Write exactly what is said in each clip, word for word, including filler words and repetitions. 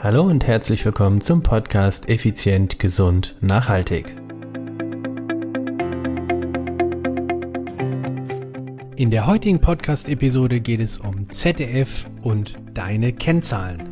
Hallo und herzlich willkommen zum Podcast Effizient, Gesund, Nachhaltig. In der heutigen Podcast-Episode geht es um Z D F und deine Kennzahlen.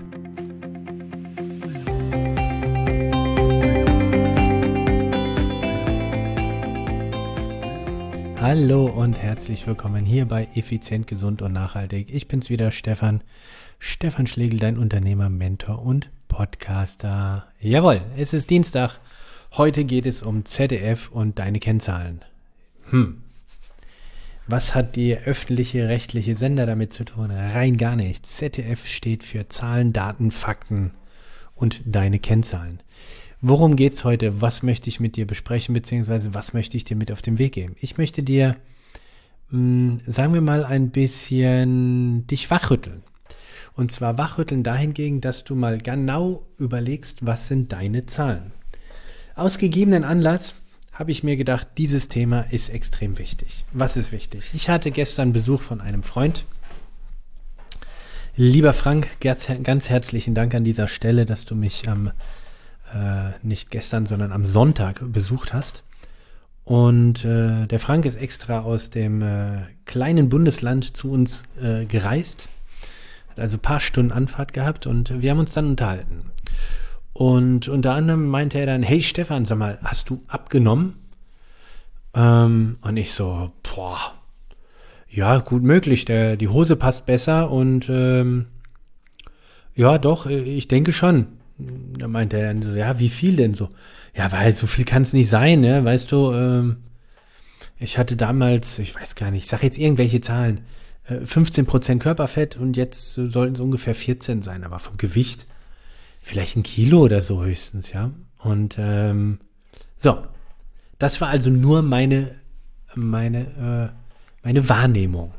Hallo und herzlich willkommen hier bei Effizient, Gesund und Nachhaltig. Ich bin's wieder, Stefan. Stefan Schlegel, dein Unternehmer, Mentor und Podcaster. Jawohl, es ist Dienstag. Heute geht es um Z D F und deine Kennzahlen. Hm. Was hat die öffentliche rechtliche Sender damit zu tun? Rein gar nichts. Z D F steht für Zahlen, Daten, Fakten und deine Kennzahlen. Worum geht's heute? Was möchte ich mit dir besprechen, beziehungsweise was möchte ich dir mit auf den Weg geben? Ich möchte dir, mh, sagen wir mal, ein bisschen dich wachrütteln. Und zwar wachrütteln dahingegen, dass du mal genau überlegst, was sind deine Zahlen. Aus gegebenen Anlass habe ich mir gedacht, dieses Thema ist extrem wichtig. Was ist wichtig? Ich hatte gestern Besuch von einem Freund. Lieber Frank, ganz, ganz herzlichen Dank an dieser Stelle, dass du mich am, äh, nicht gestern, sondern am Sonntag besucht hast. Und äh, der Frank ist extra aus dem äh, kleinen Bundesland zu uns äh, gereist. Hat also ein paar Stunden Anfahrt gehabt und wir haben uns dann unterhalten. Und unter anderem meinte er dann, hey Stefan, sag mal, hast du abgenommen? Ähm, und ich so, boah, ja, gut möglich, der, die Hose passt besser und ähm, ja, doch, ich denke schon. Da meinte er dann so, ja, wie viel denn so? Ja, weil so viel kann es nicht sein, ne? Weißt du, ähm, ich hatte damals, ich weiß gar nicht, ich sage jetzt irgendwelche Zahlen, äh, fünfzehn Prozent Körperfett und jetzt äh, sollten es ungefähr vierzehn sein, aber vom Gewicht vielleicht ein Kilo oder so höchstens, ja. Und ähm, so, das war also nur meine meine äh, meine Wahrnehmung.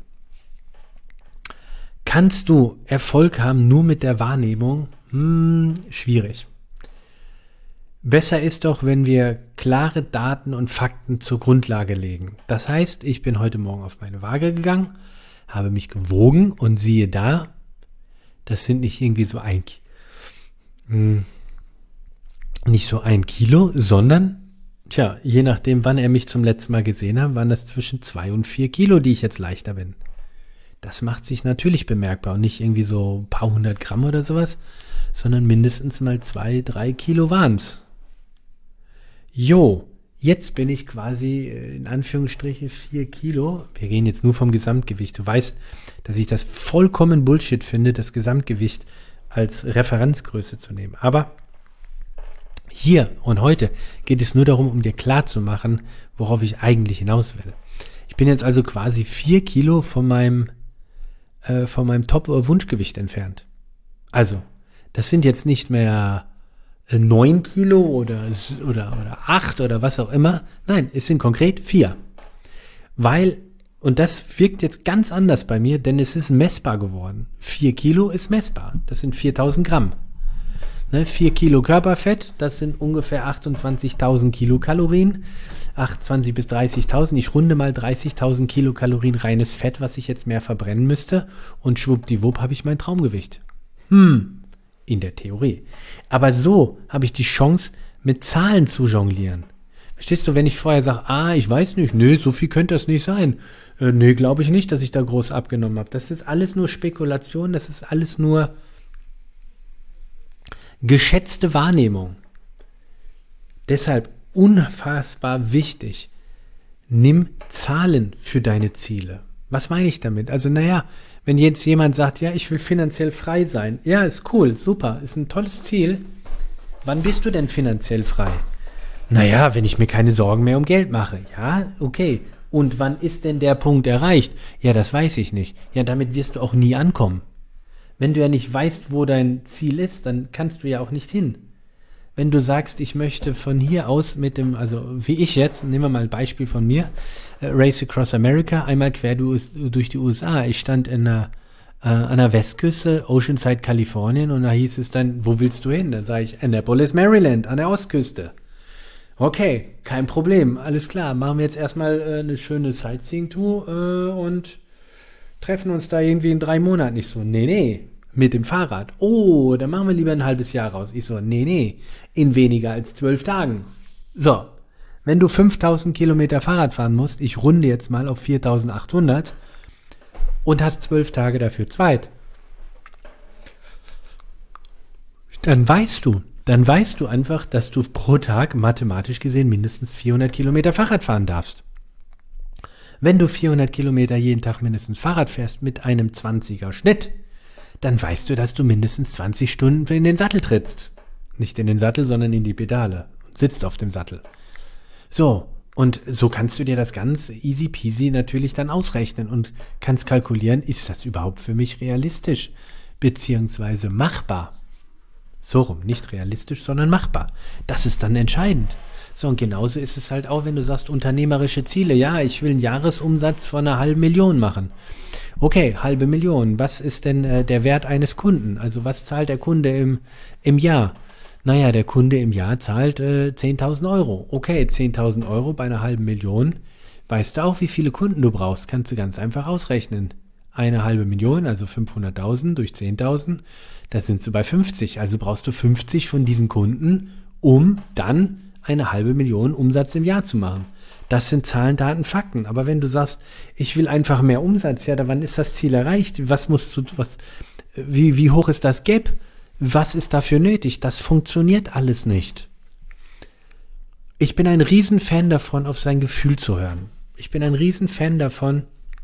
Kannst du Erfolg haben nur mit der Wahrnehmung? Hm, schwierig. Besser ist doch, wenn wir klare Daten und Fakten zur Grundlage legen. Das heißt, ich bin heute Morgen auf meine Waage gegangen, habe mich gewogen und siehe da, das sind nicht irgendwie so ein hm, nicht so ein Kilo, sondern tja, je nachdem, wann er mich zum letzten Mal gesehen hat, waren das zwischen zwei und vier Kilo, die ich jetzt leichter bin. Das macht sich natürlich bemerkbar und nicht irgendwie so ein paar hundert Gramm oder sowas, sondern mindestens mal zwei, drei Kilo waren's. Jo, jetzt bin ich quasi in Anführungsstrichen vier Kilo. Wir reden jetzt nur vom Gesamtgewicht. Du weißt, dass ich das vollkommen Bullshit finde, das Gesamtgewicht als Referenzgröße zu nehmen. Aber hier und heute geht es nur darum, um dir klarzumachen, worauf ich eigentlich hinaus will. Ich bin jetzt also quasi vier Kilo von meinem, äh, von meinem Top-Wunschgewicht entfernt. Also, das sind jetzt nicht mehr äh, neun Kilo oder, oder, oder acht oder was auch immer. Nein, es sind konkret vier. Weil, und das wirkt jetzt ganz anders bei mir, denn es ist messbar geworden. vier Kilo ist messbar. Das sind viertausend Gramm. Ne, vier Kilo Körperfett, das sind ungefähr achtundzwanzigtausend Kilokalorien. achtundzwanzig bis dreißigtausend. Ich runde mal dreißigtausend Kilokalorien reines Fett, was ich jetzt mehr verbrennen müsste. Und schwuppdiwupp habe ich mein Traumgewicht. Hm, in der Theorie. Aber so habe ich die Chance, mit Zahlen zu jonglieren. Verstehst du, wenn ich vorher sage, ah, ich weiß nicht, nee, so viel könnte das nicht sein. Äh, nee, glaube ich nicht, dass ich da groß abgenommen habe. Das ist alles nur Spekulation, das ist alles nur geschätzte Wahrnehmung. Deshalb unfassbar wichtig, nimm Zahlen für deine Ziele. Was meine ich damit? Also naja, wenn jetzt jemand sagt, ja, ich will finanziell frei sein. Ja, ist cool, super, ist ein tolles Ziel. Wann bist du denn finanziell frei? Naja, wenn ich mir keine Sorgen mehr um Geld mache. Ja, okay. Und wann ist denn der Punkt erreicht? Ja, das weiß ich nicht. Ja, damit wirst du auch nie ankommen. Wenn du ja nicht weißt, wo dein Ziel ist, dann kannst du ja auch nicht hin. Wenn du sagst, ich möchte von hier aus mit dem, also wie ich jetzt, nehmen wir mal ein Beispiel von mir, äh, Race Across America, einmal quer durch die U S A. Ich stand in der, äh, an der Westküste, Oceanside, Kalifornien, und da hieß es dann, wo willst du hin? Da sage ich, Annapolis, Maryland, an der Ostküste. Okay, kein Problem, alles klar. Machen wir jetzt erstmal äh, eine schöne Sightseeing-Tour äh, und treffen uns da irgendwie in drei Monaten. Nicht so, nee, nee, mit dem Fahrrad. Oh, dann machen wir lieber ein halbes Jahr raus. Ich so, nee, nee, in weniger als zwölf Tagen. So, wenn du fünftausend Kilometer Fahrrad fahren musst, ich runde jetzt mal auf viertausendachthundert und hast zwölf Tage dafür Zeit, dann weißt du, dann weißt du einfach, dass du pro Tag mathematisch gesehen mindestens vierhundert Kilometer Fahrrad fahren darfst. Wenn du vierhundert Kilometer jeden Tag mindestens Fahrrad fährst mit einem zwanziger Schnitt, dann weißt du, dass du mindestens zwanzig Stunden in den Sattel trittst. Nicht in den Sattel, sondern in die Pedale. Und sitzt auf dem Sattel. So, und so kannst du dir das ganz easy peasy natürlich dann ausrechnen und kannst kalkulieren, ist das überhaupt für mich realistisch, beziehungsweise machbar. So rum, nicht realistisch, sondern machbar. Das ist dann entscheidend. So, und genauso ist es halt auch, wenn du sagst, unternehmerische Ziele. Ja, ich will einen Jahresumsatz von einer halben Million machen. Okay, halbe Million. Was ist denn äh, der Wert eines Kunden? Also was zahlt der Kunde im, im Jahr? Naja, der Kunde im Jahr zahlt äh, zehntausend Euro. Okay, zehntausend Euro bei einer halben Million. Weißt du auch, wie viele Kunden du brauchst? Kannst du ganz einfach ausrechnen. Eine halbe Million, also fünfhunderttausend durch zehntausend, da sind du bei fünfzig. Also brauchst du fünfzig von diesen Kunden, um dann eine halbe Million Umsatz im Jahr zu machen. Das sind Zahlen, Daten, Fakten. Aber wenn du sagst, ich will einfach mehr Umsatz, ja, da wann ist das Ziel erreicht? Was musst du, was, wie, wie hoch ist das Gap? Was ist dafür nötig? Das funktioniert alles nicht. Ich bin ein Riesenfan davon, auf sein Gefühl zu hören. Ich bin ein Riesenfan davon,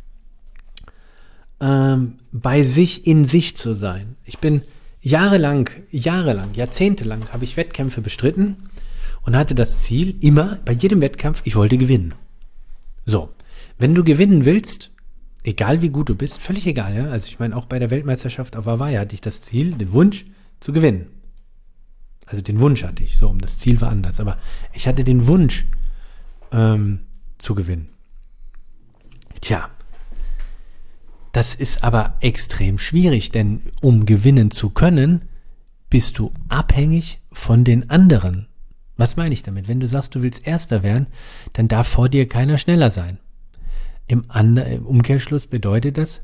ähm, bei sich in sich zu sein. Ich bin jahrelang, jahrelang, jahrzehntelang habe ich Wettkämpfe bestritten und hatte das Ziel immer, bei jedem Wettkampf, ich wollte gewinnen. So, wenn du gewinnen willst, egal wie gut du bist, völlig egal, ja, also ich meine, auch bei der Weltmeisterschaft auf Hawaii hatte ich das Ziel, den Wunsch zu gewinnen. Also den Wunsch hatte ich, so, um das Ziel war anders, aber ich hatte den Wunsch ähm, zu gewinnen. Tja, das ist aber extrem schwierig, denn um gewinnen zu können, bist du abhängig von den anderen. Was meine ich damit? Wenn du sagst, du willst Erster werden, dann darf vor dir keiner schneller sein. Im, Ander-, im Umkehrschluss bedeutet das,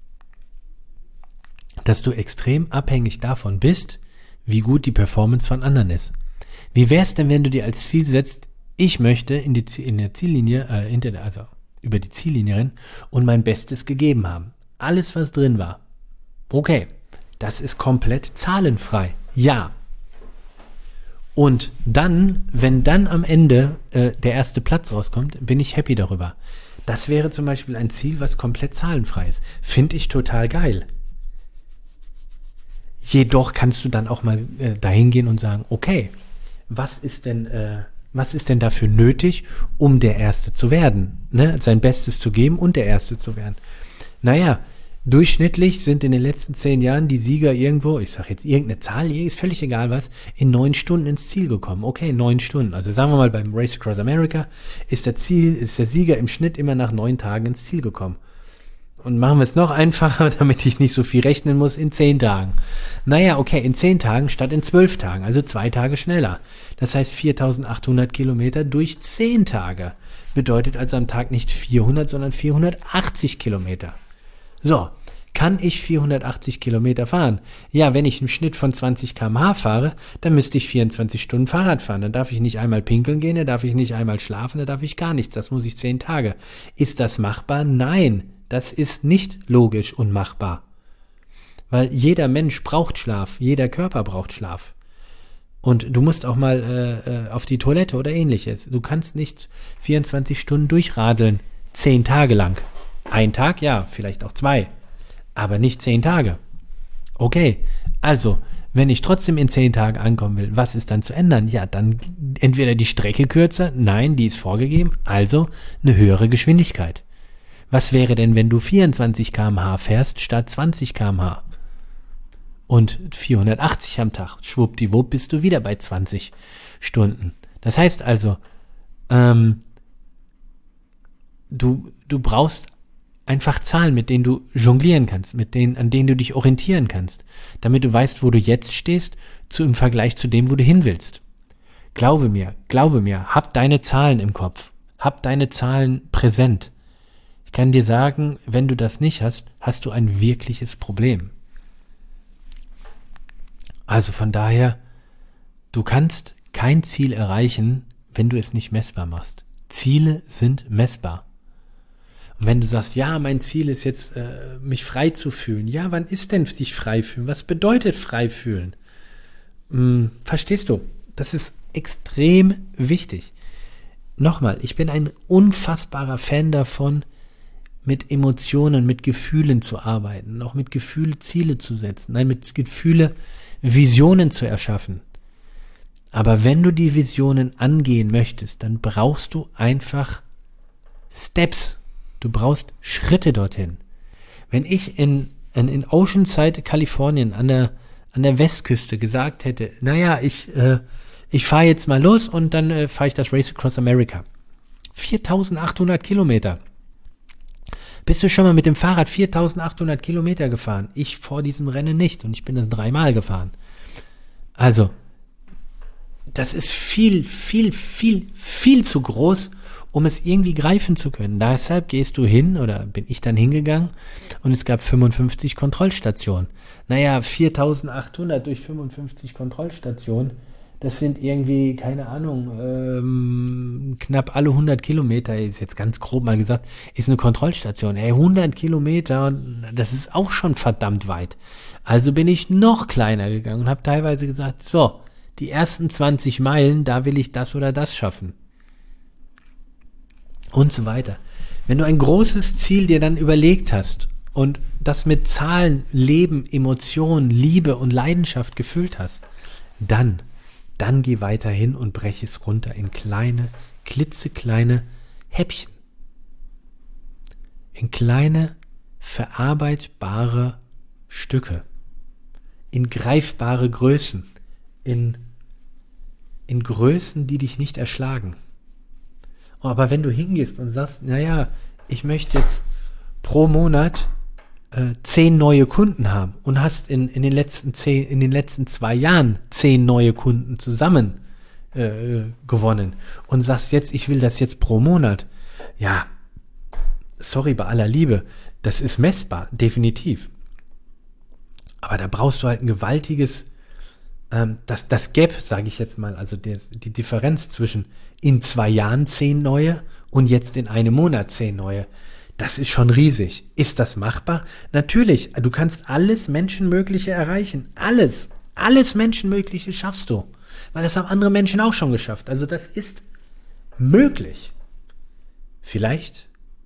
dass du extrem abhängig davon bist, wie gut die Performance von anderen ist. Wie wäre es denn, wenn du dir als Ziel setzt, ich möchte in, die, in der Ziellinie, äh, in der, also über die Ziellinie rennen und mein Bestes gegeben haben. Alles, was drin war. Okay, das ist komplett zahlenfrei. Ja. Und dann, wenn dann am Ende äh, der erste Platz rauskommt, bin ich happy darüber. Das wäre zum Beispiel ein Ziel, was komplett zahlenfrei ist. Finde ich total geil. Jedoch kannst du dann auch mal äh, dahin gehen und sagen, okay, was ist denn, äh, was ist denn dafür nötig, um der Erste zu werden? Ne? Sein Bestes zu geben und der Erste zu werden. Naja, durchschnittlich sind in den letzten zehn Jahren die Sieger irgendwo, ich sage jetzt irgendeine Zahl, ist völlig egal was, in neun Stunden ins Ziel gekommen. Okay, neun Stunden. Also sagen wir mal, beim Race Across America ist der Ziel, ist der Sieger im Schnitt immer nach neun Tagen ins Ziel gekommen. Und machen wir es noch einfacher, damit ich nicht so viel rechnen muss, in zehn Tagen. Naja, okay, in zehn Tagen statt in zwölf Tagen, also zwei Tage schneller. Das heißt viertausendachthundert Kilometer durch zehn Tage. Bedeutet also am Tag nicht vierhundert, sondern vierhundertachtzig Kilometer. So, kann ich vierhundertachtzig Kilometer fahren? Ja, wenn ich einen Schnitt von zwanzig Kilometer pro Stunde fahre, dann müsste ich vierundzwanzig Stunden Fahrrad fahren. Dann darf ich nicht einmal pinkeln gehen, dann darf ich nicht einmal schlafen, dann darf ich gar nichts. Das muss ich zehn Tage. Ist das machbar? Nein, das ist nicht logisch und machbar. Weil jeder Mensch braucht Schlaf, jeder Körper braucht Schlaf. Und du musst auch mal äh, auf die Toilette oder ähnliches. Du kannst nicht vierundzwanzig Stunden durchradeln, zehn Tage lang. Ein Tag, ja, vielleicht auch zwei, aber nicht zehn Tage. Okay, also, wenn ich trotzdem in zehn Tagen ankommen will, was ist dann zu ändern? Ja, dann entweder die Strecke kürzer, nein, die ist vorgegeben, also eine höhere Geschwindigkeit. Was wäre denn, wenn du vierundzwanzig Kilometer pro Stunde fährst statt zwanzig Kilometer pro Stunde? Und vierhundertachtzig am Tag, schwuppdiwupp bist du wieder bei zwanzig Stunden. Das heißt also, ähm, du, du brauchst einfach Zahlen, mit denen du jonglieren kannst, mit denen, an denen du dich orientieren kannst, damit du weißt, wo du jetzt stehst, zu, im Vergleich zu dem, wo du hin willst. Glaube mir, glaube mir, hab deine Zahlen im Kopf, hab deine Zahlen präsent. Ich kann dir sagen, wenn du das nicht hast, hast du ein wirkliches Problem. Also von daher, du kannst kein Ziel erreichen, wenn du es nicht messbar machst. Ziele sind messbar. Und wenn du sagst, ja, mein Ziel ist jetzt, äh, mich frei zu fühlen. Ja, wann ist denn dich frei fühlen? Was bedeutet frei fühlen? Hm, verstehst du? Das ist extrem wichtig. Nochmal, ich bin ein unfassbarer Fan davon, mit Emotionen, mit Gefühlen zu arbeiten, auch mit Gefühlen Ziele zu setzen, nein, mit Gefühle Visionen zu erschaffen. Aber wenn du die Visionen angehen möchtest, dann brauchst du einfach Steps. Du brauchst Schritte dorthin. Wenn ich in, in, in Oceanside, Kalifornien, an der, an der Westküste gesagt hätte, naja, ich, äh, ich fahre jetzt mal los und dann äh, fahre ich das Race Across America. viertausendachthundert Kilometer. Bist du schon mal mit dem Fahrrad viertausendachthundert Kilometer gefahren? Ich vor diesem Rennen nicht und ich bin das dreimal gefahren. Also, das ist viel, viel, viel, viel zu groß, um es irgendwie greifen zu können. Deshalb gehst du hin, oder bin ich dann hingegangen, und es gab fünfundfünfzig Kontrollstationen. Naja, viertausendachthundert durch fünfundfünfzig Kontrollstationen, das sind irgendwie, keine Ahnung, ähm, knapp alle hundert Kilometer, ist jetzt ganz grob mal gesagt, ist eine Kontrollstation. Ey, hundert Kilometer, das ist auch schon verdammt weit. Also bin ich noch kleiner gegangen und habe teilweise gesagt, so, die ersten zwanzig Meilen, da will ich das oder das schaffen. Und so weiter. Wenn du ein großes Ziel dir dann überlegt hast und das mit Zahlen, Leben, Emotionen, Liebe und Leidenschaft gefüllt hast, dann, dann geh weiter hin und brech es runter in kleine, klitzekleine Häppchen. In kleine, verarbeitbare Stücke. In greifbare Größen. In, in Größen, die dich nicht erschlagen. Aber wenn du hingehst und sagst, naja, ich möchte jetzt pro Monat äh, zehn neue Kunden haben und hast in, in, den letzten zehn, in den letzten zwei Jahren zehn neue Kunden zusammen äh, gewonnen und sagst jetzt, ich will das jetzt pro Monat. Ja, sorry, bei aller Liebe, das ist messbar, definitiv. Aber da brauchst du halt ein gewaltiges, ähm, das, das Gap, sage ich jetzt mal, also der, die Differenz zwischen in zwei Jahren zehn neue und jetzt in einem Monat zehn neue. Das ist schon riesig. Ist das machbar? Natürlich, du kannst alles Menschenmögliche erreichen. Alles, alles Menschenmögliche schaffst du. Weil das haben andere Menschen auch schon geschafft. Also das ist möglich. Vielleicht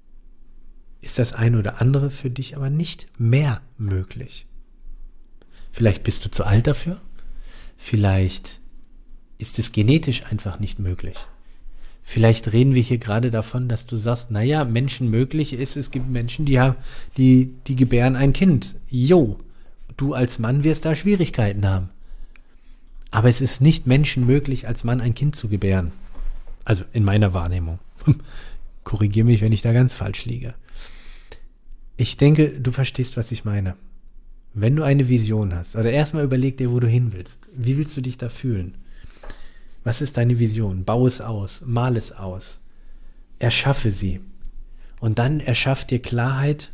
ist das eine oder andere für dich aber nicht mehr möglich. Vielleicht bist du zu alt dafür. Vielleicht ist es genetisch einfach nicht möglich. Vielleicht reden wir hier gerade davon, dass du sagst, naja, Menschen möglich ist, es gibt Menschen, die haben, die, die gebären ein Kind. Jo, du als Mann wirst da Schwierigkeiten haben. Aber es ist nicht menschenmöglich, als Mann ein Kind zu gebären. Also in meiner Wahrnehmung. Korrigiere mich, wenn ich da ganz falsch liege. Ich denke, du verstehst, was ich meine. Wenn du eine Vision hast, oder erstmal überleg dir, wo du hin willst. Wie willst du dich da fühlen? Was ist deine Vision? Bau es aus, mal es aus, erschaffe sie. Und dann erschaff dir Klarheit,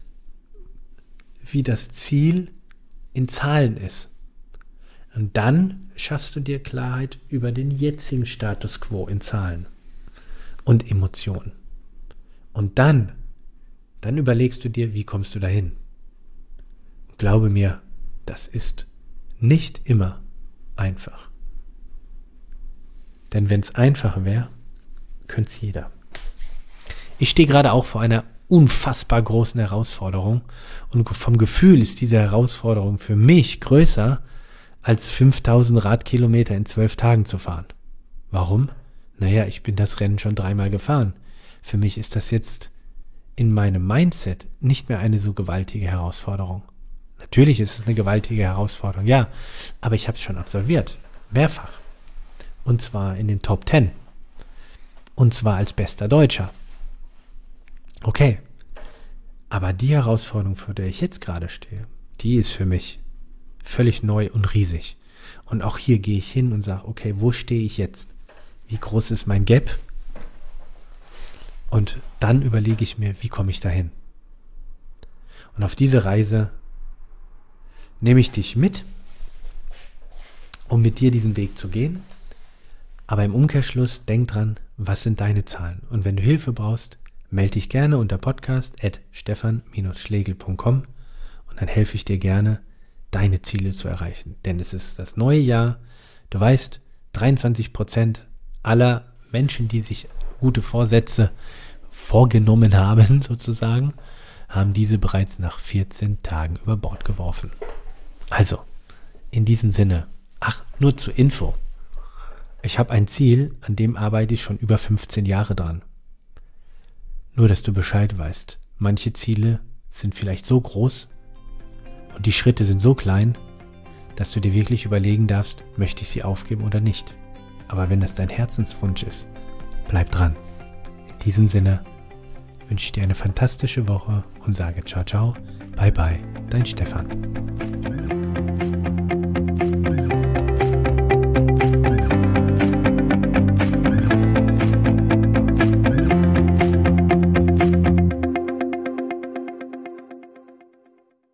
wie das Ziel in Zahlen ist. Und dann schaffst du dir Klarheit über den jetzigen Status quo in Zahlen und Emotionen. Und dann, dann überlegst du dir, wie kommst du dahin? Und glaube mir, das ist nicht immer einfach. Denn wenn es einfach wäre, könnte es jeder. Ich stehe gerade auch vor einer unfassbar großen Herausforderung und vom Gefühl ist diese Herausforderung für mich größer, als fünftausend Radkilometer in zwölf Tagen zu fahren. Warum? Naja, ich bin das Rennen schon dreimal gefahren. Für mich ist das jetzt in meinem Mindset nicht mehr eine so gewaltige Herausforderung. Natürlich ist es eine gewaltige Herausforderung, ja, aber ich habe es schon absolviert. Mehrfach. Und zwar in den Top Ten. Und zwar als bester Deutscher. Okay. Aber die Herausforderung, vor der ich jetzt gerade stehe, die ist für mich völlig neu und riesig. Und auch hier gehe ich hin und sage, okay, wo stehe ich jetzt? Wie groß ist mein Gap? Und dann überlege ich mir, wie komme ich dahin? Und auf diese Reise nehme ich dich mit um mit dir diesen Weg zu gehen. Aber im Umkehrschluss, denk dran, was sind deine Zahlen? Und wenn du Hilfe brauchst, melde dich gerne unter podcast at stefan schlegel punkt com und dann helfe ich dir gerne, deine Ziele zu erreichen. Denn es ist das neue Jahr. Du weißt, dreiundzwanzig Prozent aller Menschen, die sich gute Vorsätze vorgenommen haben, sozusagen, haben diese bereits nach vierzehn Tagen über Bord geworfen. Also, in diesem Sinne, ach, nur zur Info. Ich habe ein Ziel, an dem arbeite ich schon über fünfzehn Jahre dran. Nur, dass du Bescheid weißt. Manche Ziele sind vielleicht so groß und die Schritte sind so klein, dass du dir wirklich überlegen darfst, möchte ich sie aufgeben oder nicht. Aber wenn das dein Herzenswunsch ist, bleib dran. In diesem Sinne wünsche ich dir eine fantastische Woche und sage ciao, ciao, bye, bye, dein Stefan.